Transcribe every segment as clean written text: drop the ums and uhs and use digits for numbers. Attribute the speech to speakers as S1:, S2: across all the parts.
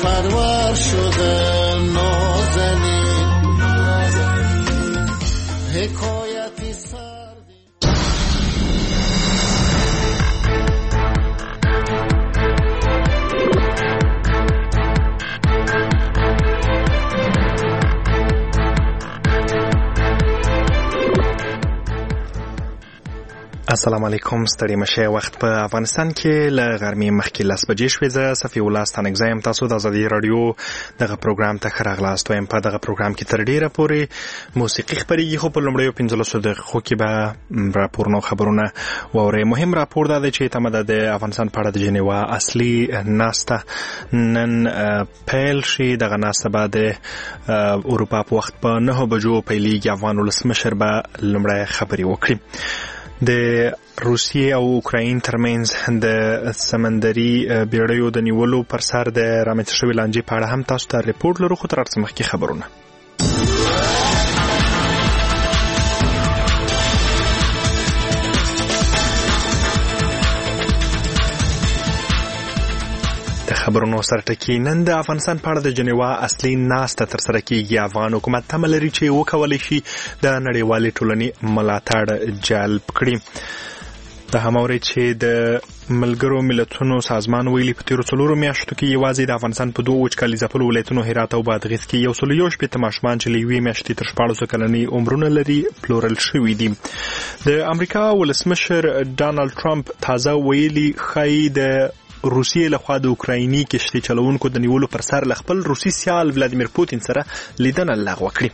S1: پرور شده نازنین حکایتی سردی.
S2: السلام علیکم. ستړي مشه. وخت په افغانستان کې له غرمې مخکې 10 بجې شوې. زه صفي الله ستانکزی یم. تاسو د ازادي رادیو دغه پروګرام ته ښه راغلاست وایم. په دغه پروګرام کې تر ډیره پورې موسیقي خپرېږي، خو په لومړیو 15 دقیقو کې به راپورونه او خبرونه واورئ. مهم راپور دا دی چې تمه ده د افغانستان په اړه د جنیوا اصلي ناسته نن پیل شي. دغه ناسته به د اروپا په وخت په 9 بجو پیلېږي. افغان ولسمشر به لومړی خبرې وکړي. د روسیې او اوکراین ترمنځ د سمندري بیړیو د نیولو پر سر د رامنځته شوې لانجې په اړه هم تاسو ته ریپورټ لرو، خو تر هر څه مخکې خبرونه. خبرونو سره ټکی. نن د افغانستان په اړه د جنیوا اصلي ناسته ترسره کیږي. افغان حکومت تمه لري چې وکولای شي د نړیوالې ټولنې ملاتړ جلب کړي. د هماوري چې د ملګرو ملتونو سازمان ویلي په تیرو 4 میاشتو کې یوازې د افغانستان په 2 وچکالي ځپلو ولایتونو هرات او بادغیس کې 101 ماشومان چې له 1 میاشتې تر 14 کلنۍ عمرونه لري پلورل شوي دي. د امریکا ولسمشر ډانلډ ټرمپ تازه ویلي ښایي د روسیې لخوا د اوکرایني کشتۍ چلوونکو د نیولو پر سر له خپل روسي سیال ولادیمیر پوتین سره لیدنه لغوه کړي.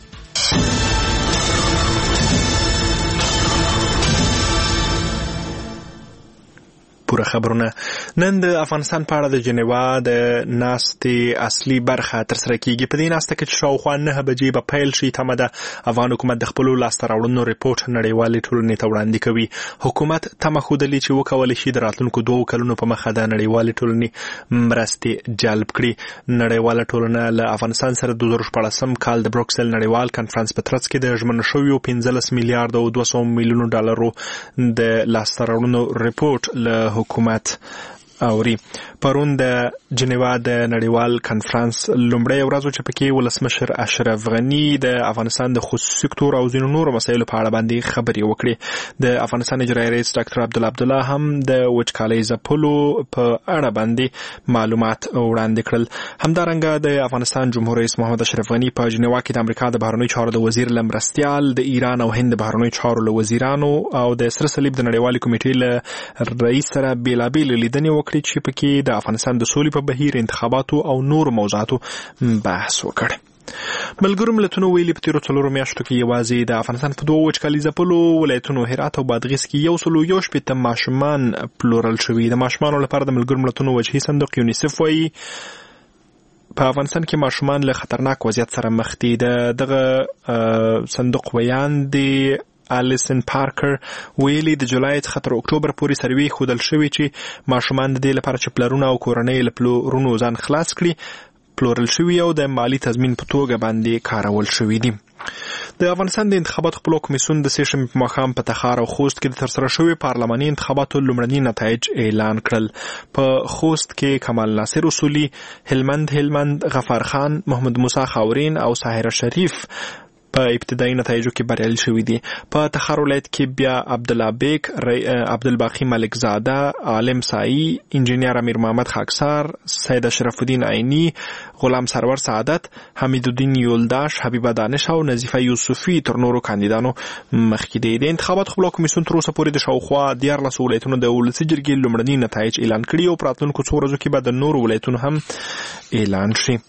S2: پوره خبرونه. نن د افغانستان په اړه د جنیوا د ناستې اصلي برخه ترسره کیږي. په دې ناسته کې چې شاوخوا 9 بجې به پیل شي، تمه ده افغان حکومت د خپلو لاسته راوړنو ریپورټ نړیوالې ټولنې ته وړاندې کوي. حکومت تمه ښودلې چې وکولی شي د راتلونکو 2 کلونو په مخه د نړیوالې ټولنې مرستې جلب کړي. نړیواله ټولنه له افغانستان سره د 2014 کال د بروکسل نړیوال کنفرانس په ترڅ کې د ژمنو شویو 15 میلیارډ او 200 میلیونو ډالرو د لاسته راوړنو ریپورټ له حکومت اوري. پرون د جنیوا د نړیوال کنفرانس لومړی ورځ چې پکې ولسمشر اشرف غنی د افغانستان د خصوصي سکتور او ځینو نورو مسایلو په اړه باندې خبرې وکړې. د افغانستان اجرایي رئیس ډاکټر عبدالله هم د وچکالۍ ځپلو په اړه باندې معلومات وړاندې کړل. همدارنګه د افغانستان جمهور رئیس محمد اشرف غنی په جنیوا کې د امریکا د بهرنیو چارو د وزیر لمرستیال، د ایران او هند د بهرنیو چارو له وزیرانو او د سره صلیب د نړیوالې کمیټې له رئیس سره بیلابېل لیدنې وکړي چې پکې د افغانستان د سولې په بهیر، انتخاباتو او نور موضوعاتو بحث وکړ. ملګرو ملتونو ویلي په تیرو 4 میاشتو کې یوازې د افغانستان په 2 وچکالي ځپلو ولایتونو هرات او بادغیس کې 101 ماشومان پلورل شوي. د ماشومانو لپاره د ملګرو ملتونو وجهي صندوق یونیسف وایي په افغانستان کې ماشومان له خطرناک وضعیت سره مخ دي. دغه صندوق ویان دی الیسن پارکر ویلي د جولای څخه تر اکتوبر پورې سروې ښودل شوې چې ماشومان د دې لپاره چې پلرونه او کورنۍ له پلورونو ځان خلاص کړي پلورل شوي او د مالی تضمین په توګه باندې کارول شوي دي. د افغانستان د انتخاباتو خپلواک کمیسیون د 3 شنبې په ماښام په تخار او خوست کې د ترسره شویو پارلماني انتخاباتو لومړني نتایج اعلان کړل. په خوست کې کمال ناصر اصولي، هلمند غفار خان، محمد موسی خاورین او ساحره شریف په ابتدایي نتایجو کې بریالي شوي دي. په تخار ولایت کې بیا عبدالله بیگ، عبدالباقی ملک زاده، عالم سایی، انجینیر امیر محمد خاکسار، سید اشرف الدین عینی، غلام سرور سعادت، حمید الدین یولداش، حبیبه دانش او نظیفه یوسفی تر نورو کاندیدانو مخکې دي. د انتخاباتو خپلواک کمیسیون تر اوسه پورې د شاوخوا 14 ولایتونو د ولسي جرګې لومړني نتایج اعلان کړي او په راتلونکو 2 ورځو کې به د نورو ولایتونو هم اعلان شي.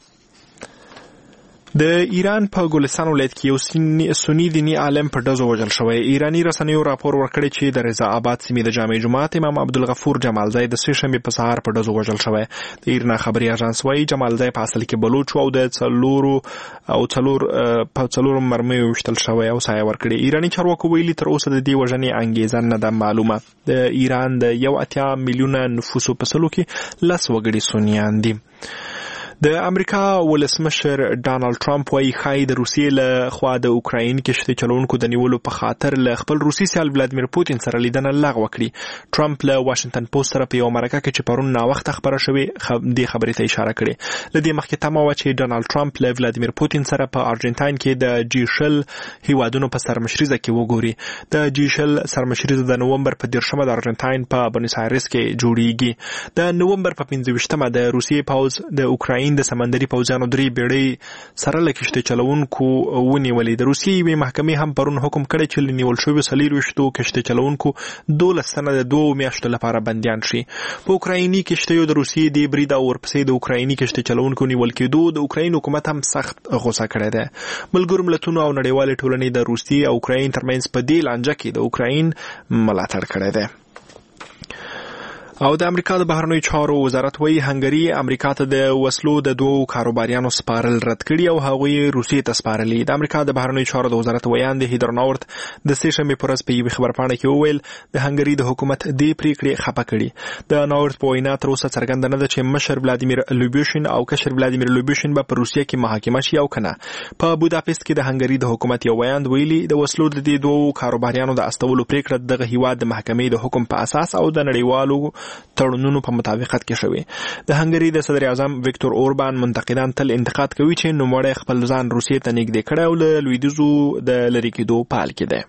S2: د ایران په ګلستان ولایت کې یو سنی دینی عالم په ډزو وژل شوی. ایرانی رسنیو راپور ورکړی چې د رضا آباد سیمې د جامع جماعت امام عبدالغفور جمالزی د 3 شنبې په سهار په ډزو وژل شوی. د ایرنا خبري اژانس وایي جمالزی په اصل کې بلوچ او د څلور مرمۍ وشتل شوی او سایه ورکړي. ایرانی چارواکو ویلي تر اوسه د دې وژنې انګیزه نه ده معلومه. د ایران د 1.8 میلیونه نفوسو په سلو کې 10 وګړي سنیان دي. د امریکا ولسمشر ډانلډ ټرمپ وايي ښایي د روسیې له خوا د اوکراین کشتۍ چلوونکو د نیولو په خاطر له خپل روسي سیال ولادیمیر پوتین سره لیدنه لغوه کړي. ټرمپ له واشنگټن پوسټ سره په یو مرکه کې چې پرون ناوخته خبره شوې دې خبرې ته اشاره کړې. له دې مخکې تمه وه چې ډانلډ ټرمپ له ولادیمیر پوتین سره په ارجنټاین کې د G20 هیوادونو په سرمشریزه کې وګوري. د G20 سرمشریزه د نومبر په 10 د ارجنټاین په بونیس آیرس کې جوړیږي. د نومبر په 15 د روسیې پوځ د اوکراین د سمندري پوځیانو 3 بیړۍ سره له کشتۍ چلوونکو ونیولې. د روسیې یوې محکمې هم پرون حکم کړی چې له نیول شویو 24 کشتۍ چلوونکو 12 تنه د 2 میاشتو لپاره بندیان شي. په اوکرایني کشتیو د روسیې د برید او ورپسې د اوکرایني کشتۍ چلوونکو نیول کېدو د اوکراین حکومت هم سخت غوسه کړی دی. ملګرو ملتونو او نړیوالې ټولنې د روسیې او اوکراین ترمنځ په دې لانجه کې د اوکراین ملاتړ کړی دی. او د امریکا د بهرنیو چارو وزارت وایي هنګري امریکا ته د وسلو د 2 کاروباریانو سپارل رد کړي او هغوی روسیې ته سپارلي. د امریکا د بهرنیو چارو د وزارت ویاند هیدر نورت د سې شنبې پر ورځ په یوې خبرپاڼه کې وویل د هنګري د حکومت دې پریکړې خفه کړي. د نورت په وینا تر اوسه څرګنده نه ده چې مشر ولادیمیر لوبوشین او کشر ولادیمیر لوبوشین به په روسیې کې محاکمه شي او کنه. په بوداپست کې د هنګري د حکومت یو ویاند ویلي د وسلو د 2 کاروباریانو د استولو پریکړه دغه هیواد د محکمې د حکم په اساس او د نړیوالو تړونونو په مطابقت کې شوی. د هنګري د صدر اعظم ویکتور اوربان منتقدان تل انتقاد کوي چې نوموړی خپل ځان روسیې ته نږدې کړی او له لویدیځو د لرې کېدو په حال کې دی.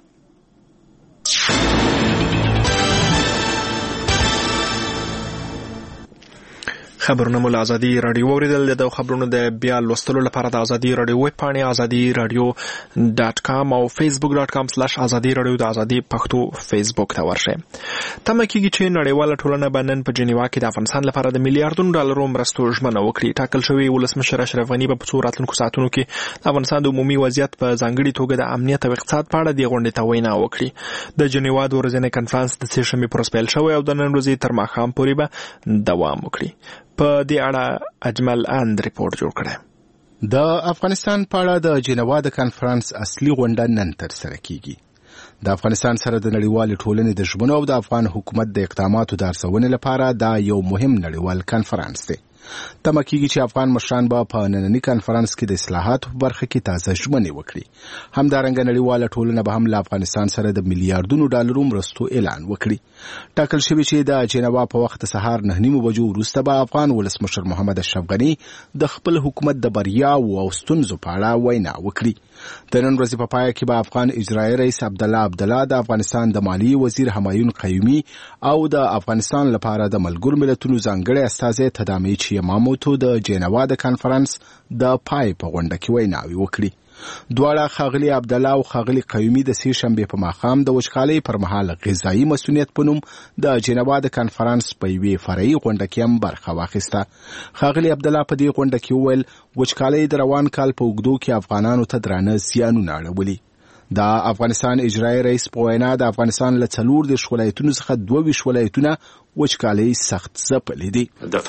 S2: خبرونه مو له ازادي رادیو اوریدل. د خبرونو د بیا لوستلو لپاره د ازادي رادیو ویب پاڼې azadiradio.com او facebook.com/azadi radio د ازادي پښتو فیسبوک ته ورشئ. تمه کېږي چې نړیواله ټولنه به نن په جنیوا کې د افغانستان لپاره د میلیارډونو ډالرو مرستو ژمنه وکړي. ټاکل شوی ولسمشر اشرف غني په څو راتلونکو ساعتونو کې د افغانستان د عمومي وضعیت په ځانګړي توګه د امنیت او اقتصاد په اړه د غونډې ته وینا وکړي. د جنیوا د ورځني کنفرانس د سې شنبې پر ورځ پیل شوی او د نن ورځې تر ماښام پورې به دوام وکړي. په دې اړه اجمل اند ریپورت جوړ کړی.
S3: د افغانستان په اړه د جنیوا د کنفرانس اصلي غونډه نن تر سره کیږي. د افغانستان سره د نړیوال ټولنې د ژمنو او د افغان حکومت د اقداماتو د ارزونې لپاره دا یو مهم نړیوال کنفرانس دی. تمه کېږي چې افغان مشران به په ننني کنفرانس کې د اصلاحاتو په برخه کې تازه ژمنې وکړي. همدارنګه نړیواله ټولنه به هم له افغانستان سره د میلیارډونو ډالرو مرستو اعلان وکړي. ټاکل شوی چې د جنیوا په وخت سهار 9:30 بجو وروسته به افغان ولسمشر محمد اشرف غني د خپل حکومت د بریاوو او ستونزو په اړه وینا وکړي. د نن ورځې په پای کې به افغان اجرایي رئیس عبدالله د افغانستان د مالیې وزیر همایون قیومي او د افغانستان لپاره د ملګرو ملتونو ځانګړي استازی تدامی یاماموتو د جنیوا د کنفرانس د پای په غونډه کې ویناوي وکړي. دواړه ښاغلي عبدالله او ښاغلي قیومي د سې شنبې په ماښام د وچکالۍ پر مهال غذایي مسؤلیت په نوم د جنیوا د کنفرانس په یوې فرعي غونډه کې هم برخه واخیسته. ښاغلي عبدالله په دې غونډه کې وویل وچکالۍ د روان کال په اوږدو کې افغانانو ته درانه زیانونه اړولي. د افغانستان اجرایي رئیس په وینا د افغانستان له 24 ولایتونو څخه 22 ولایتونه وچکالۍ سخت ځپلي دي.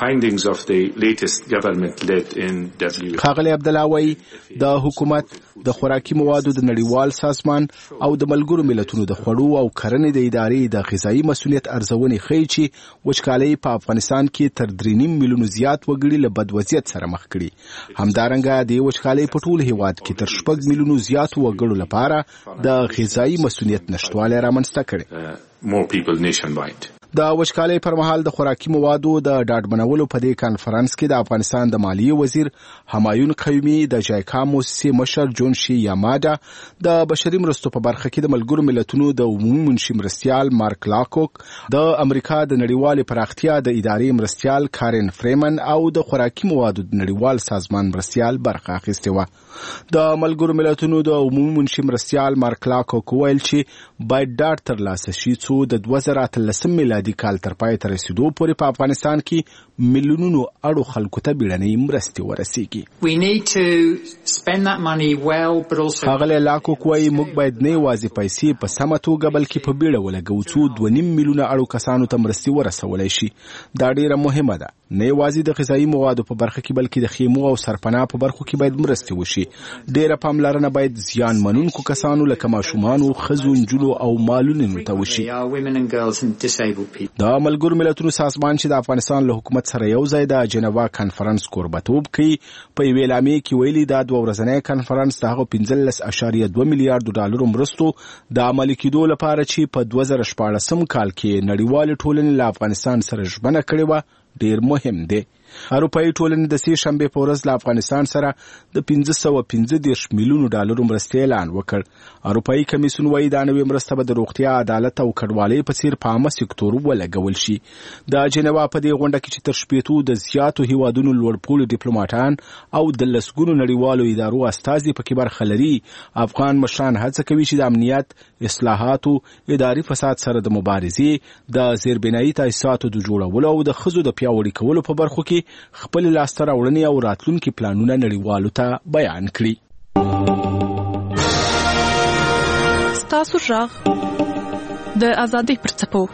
S3: ښاغلی عبدالله وایي د حکومت د خوراکي موادو د نړیوال سازمان او د ملګرو ملتونو د خوړو او کرنې د ادارې د غذایي مسؤلیت ارزونې ښیي چې وچکالۍ په افغانستان کې تر 3.5 میلیونو زیات وګړي له بد وضعیت سره مخ کړي. همدارنګه د وچکالۍ په ټول هیواد کې تر 6 میلیونو زیات وګړو لپاره د غذایي مسؤلیت نشټوالی رامنځته کړي. د وچکالۍ پر مهال د خوراکي موادو د ډاډمنولو په دې کنفرانس کې د افغانستان د مالیې وزیر همایون قیومي، د جایکا موسسې مشر جونشي یامادا، د بشري مرستو په برخه کې د ملګرو ملتونو د عمومي منشي مرستیال مارک لاکوک، د امریکا د نړیوالې پراختیا د ادارې مرستیال کارن فریمن او د خوراکي موادو د نړیوال سازمان مرستیال برخه اخیستې وه. د ملګرو ملتونو د عمومي منشي مرستیال مارک لاکوک ویل چې باید ډاډ ترلاسه شي څو د 2013 میلادي کال تر پای ته رسیدو پورې په افغانستان کې میلیونونو اړو خلکو ته بیړنۍ مرستې ورسیږي. ښاغلی لاکوک وایي موږ باید نه یوازې پیسې په سمه توګه بلکې په بیړه ولګوو څو 2.5 میلیونه اړو کسانو ته مرستې ورسولی شي. دا ډیره مهمه ده. نه یوازې د غذایي موادو په برخه کې بلکې د خیمو او سرپناه په برخو کې باید مرستې وشي. ډیره پاملرنه باید زیان منونکو کسانو لکه ماشومانو، ښځو، نجونو او مالونو ته وشي. د ملګرو ملتونو سازمان چې د افغانستان له حکومت سره یو ځای د جنیوا کانفرنس کوربتوب کوي په یوې اعلامیې کې ویلي دا دوه ورځنی کانفرنس د هغو 15.2 میلیارډ ډالرو مرستو د عملي کېدو لپاره چې په 2014 کال کې نړیوالې ټولنې له افغانستان سره ژمنه کړې وه ډیر مهم دی. اروپایي ټولنې د سې شنبې په ورځ له افغانستان سره د 515 میلیونو ډالرو مرستې اعلان وکړ. اروپایي کمیسیون وایي دا نوې مرسته به د روغتیا، عدالت او کډوالۍ په څیر په عامه سکتور ولګول شي. د جنیوا په دې غونډه کې چې تر شپېتو د زیاتو هیوادونو لوړپوړي ډیپلوماټان او د لسګونو نړیوالو ادارو استازي پکې برخه لري، افغان مشران هڅه کوي چې د امنیت، اصلاحاتو، اداري فساد سره د مبارزې، د زیربنایي تاسیساتو د جوړولو او د ښځو د پیاوړي کولو په برخو کې خپل لاسته راوړنې او راتلونکي پلانونه نړیوالو ته بیان کړي.
S4: ستاسو غږ د ازادۍ پر څپو.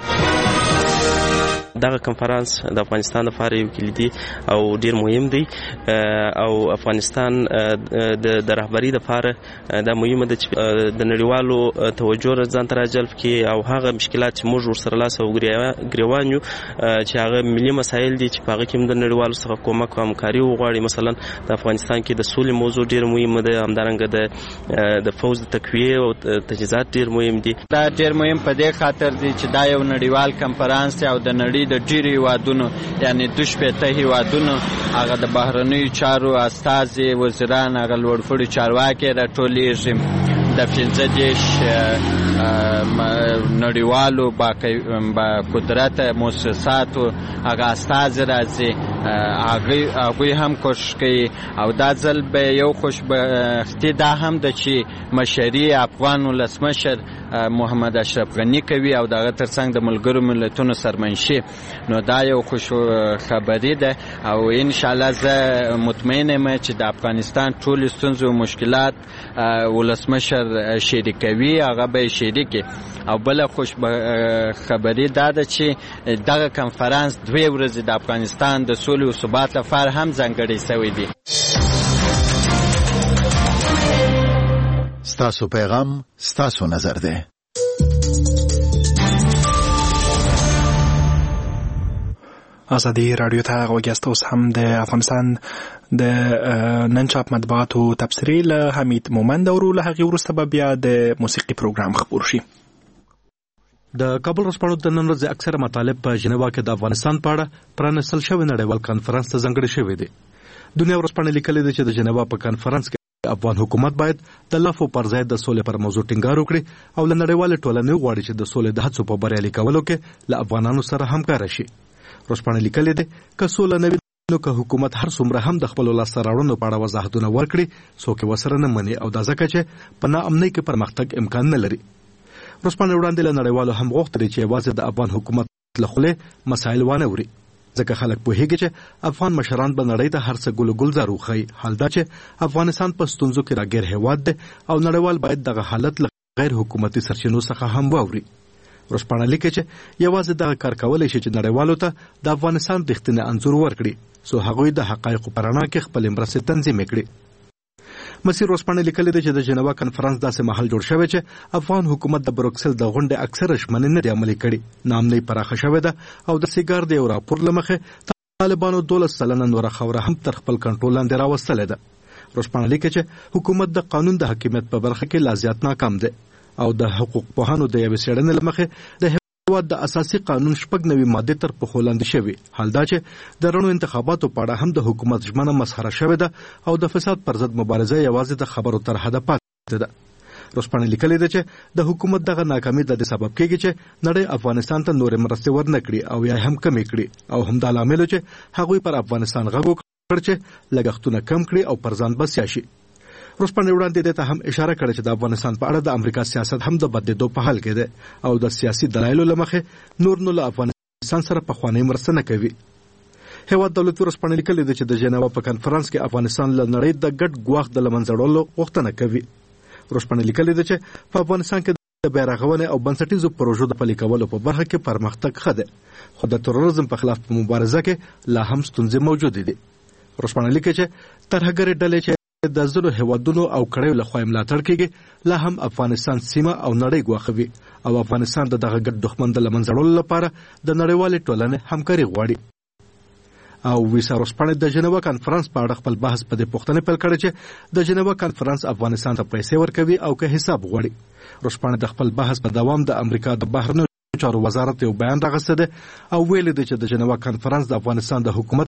S5: دغه کنفرانس د افغانستان لپاره یو کلیدي او ډیر مهم دی او افغانستان د رهبری لپاره د مهمه د نړیوالو توجه ځان ته راجلب کړي او هغه مشکلات چې موږ ورسره لاس او ګریوان یو چې هغه ملي مسایل دي چې په هغه کې د نړیوالو څخه کومک او همکاري وغواړي. مثلا د افغانستان کې د سولې موضوع ډیر مهمه ده، همدارنګه د فوز د تقویه او تجهیزات ډیر مهم دي.
S6: دا ډیر مهم په دې خاطر دی چې دا یو نړیوال کنفرانس او د نړۍ د ډیرو هیوادونو یعنی 2 هیوادونو هغه د بهرنیو چارو استازي، وزیران، هغه لوړپوړي چارواکي راټولیږي. د 15 نړیوالو با قدرت مؤسساتو هغه استازي راځي، هغوی هم کوشش کوي او دا ځل به یو خوشبختي دا هم ده چې مشري افغان ولسمشر محمد اشرف غني کوي او دغه ترڅنګ د ملګرو ملتونو سرمنشي. نو دا یو خوش خبري ده او ان شاء الله زه مطمئن یم چې د افغانستان ټول ستونزې او مشکلات ولسمشر شریکوي، هغه به شریکي. او بل خوش خبري دا ده چې دغه کنفرانس 2 ورځې د افغانستان د سولې او ثبات لپاره هم ځانګړی شوی دی.
S7: ستاسو پیغام ستاسو نظر ده.
S2: ازادي رادیو ته غوږیاست. اوس هم د افغانستان د نن چاپ مطبوعاتو تبصرې له حمید مومند اورو. له هغې وروسته به بیا د موسیقي پروګرام خپور شي.
S8: د کابل ورځپاڼو د نن ورځې اکثره مطالب په ژنیوا کې د افغانستان په اړه پرانستل شوی نړیوال کانفرنس ته ځانګړي شوی دی. دنیا ورځپاڼه لیکلې ده چې د ژنیوا په کانفرنس کې افغان حکومت باید د لافو پر ځای د سولې پر موضوع ټینګار وکړي او له نړیوالې ټولنې وغواړي چې د سولې د هڅو په بریالي کولو کې له افغانانو سره همکاره شي. ورځپاڼه لیکلې ده که سوله نه وي نو که حکومت هر څومره هم د خپلو لاسته راوړنو په اړه وضاحتونه ورکړي څوک یې ورسره نه مني او دا ځکه چې په ناامنۍ کې پرمختګ امکان نه لري. ورځپاڼه وړاندې له نړیوالو هم غوښتل چې یوازې د افغان حکومت له خولې مسایل وانه وري ځکه خلک پوهیږي چې افغان مشران به نړۍ ته هر څه ګل ګلزار وښیي. حال دا چې افغانستان په ستونزو کې راګیر هیواد دی او نړیوال باید دغه حالت له غیر حکومتي سرچینو څخه هم واوري. ورځپاڼه لیکي چې یوازې دغه کار کولی شي چې نړیوالو ته د افغانستان رښتینی انځور ورکړي څو هغوی د حقایقو په رڼا کې خپلې مرستې تنظیم کړي. مسیر ورځپاڼه لیکلې ده چې د ژنیوا کنفرانس داسې مهال جوړ شوی چې افغان حکومت د بروکسل د غونډې اکثره ژمنې نه دي عملي کړي. ناامنۍ پراخه شوې ده او د سیګار د یو راپور له مخې طالبانو 12% نوره خاوره هم تر خپل کنټرول لاندې راوستلې ده. ورځپاڼه لیکي چې حکومت د قانون د حاکمیت په برخه کې لا زیات ناکام دی او د حقوق پوهانو د یوې څېړنې له مخې د هېواد د اساسي قانون 9 مادې تر پښو لاندې شوي. حال دا چې د رڼو انتخاباتو په اړه هم د حکومت ژمنه مسخره شوې ده او د فساد پر ضد مبارزه یوازې د خبرو تر حده پاتې ده. ورځپاڼه لیکلې ده چې د حکومت دغه ناکامي د سبب کېږي چې نړۍ افغانستان ته نورې مرستې ورنه کړي او یا هم کمې کړي او همدا لامل چې هغوی پر افغانستان غږ وکړ چې لګښتونه کم کړي او پر ځان بسیا شي. ورځپاڼه وړاندې دې ته هم اشاره کړې چې د افغانستان په اړه د امریکا سیاست هم د بدلېدو په حال کې دی او د سیاسي دلایلو له مخې نور نو له افغانستان سره پخوانۍ مرسته نه کوي. هیواد دولتي ورځپاڼه لیکلې ده چې د ژنیوا په کنفرانس کې افغانستان له نړۍ د ګډ ګواښ د له منځه وړلو غوښتنه کوي. ورځپاڼه لیکلې ده چې په افغانستان کې د بیارغونې او بنسټیزو پروژو د پلي کولو په برخه کې پرمختګ ښه دی خو د تروریزم په خلاف په مبارزه کې لا هم ستونزې موجودې دي. ورځپاڼه لیکي چې ترهګرې ډلې چې د ځینو هیوادونو او کړیو لخوا ملاتړ کیږي لا هم افغانستان سیمه او نړۍ ګواښوي او افغانستان دغه ګډ دښمن د لمنځه وړلو لپاره د نړیوالې ټولنې همکاري غواړي. او ویسا روسپانې د جنیوا کانفرنس په اړه خپل بحث په دې پوښتنه پیل کړی چې د جنیوا کانفرنس افغانستان ته پیسې ورکوي او که حساب غواړي. روسپانې د خپل بحث په دوام د امریکا د بهرنیو چارو وزارت یو بیان راغسته ده او ویلي ده چې د جنیوا کانفرنس د افغانستان د حکومت